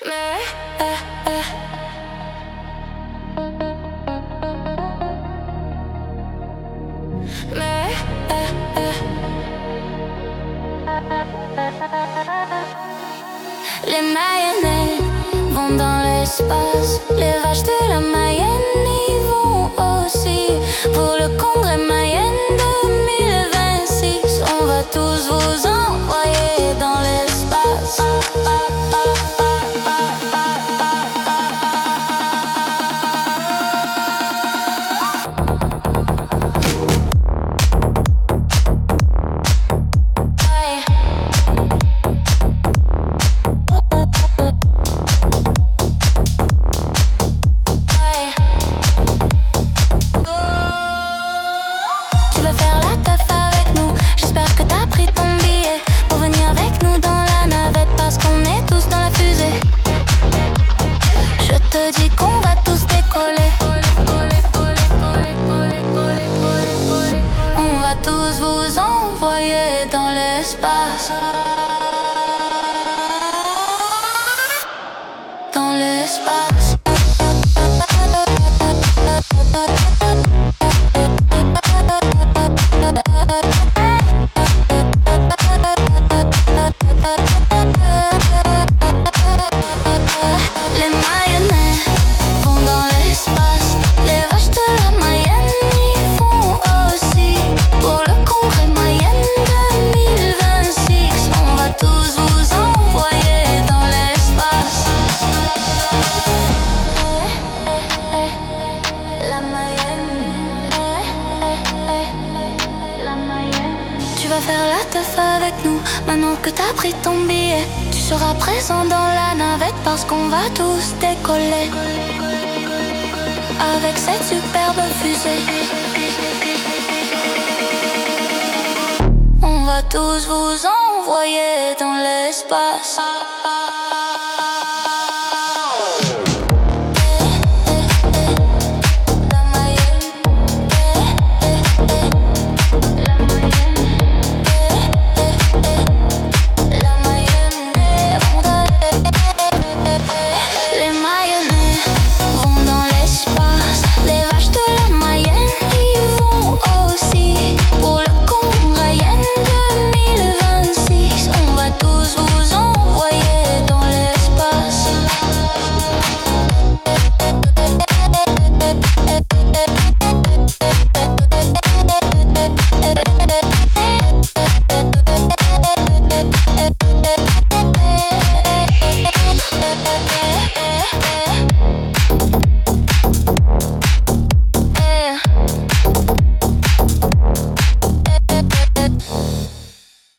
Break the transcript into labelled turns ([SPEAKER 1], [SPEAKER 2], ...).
[SPEAKER 1] Les Mayennais vont dans l'espace, les vaches de la Mayenne y vont aussi. Pour le congrès Mayenne 2026, on va tous vous envoyer dans l'espace. Dans l'espace, dans l'espace. Les Mayennais vont dans l'espace, les vaches de la Mayenne y vont aussi. Pour le congrès Mayenne 2026, on va tous vous envoyer dans l'espace. La Mayenne, la Mayenne. Tu vas faire la teuf avec nous, maintenant que t'as pris ton billet. Tu seras présent dans la navette parce qu'on va tous décoller avec cette superbe fusée. On va tous vous envoyer dans l'espace.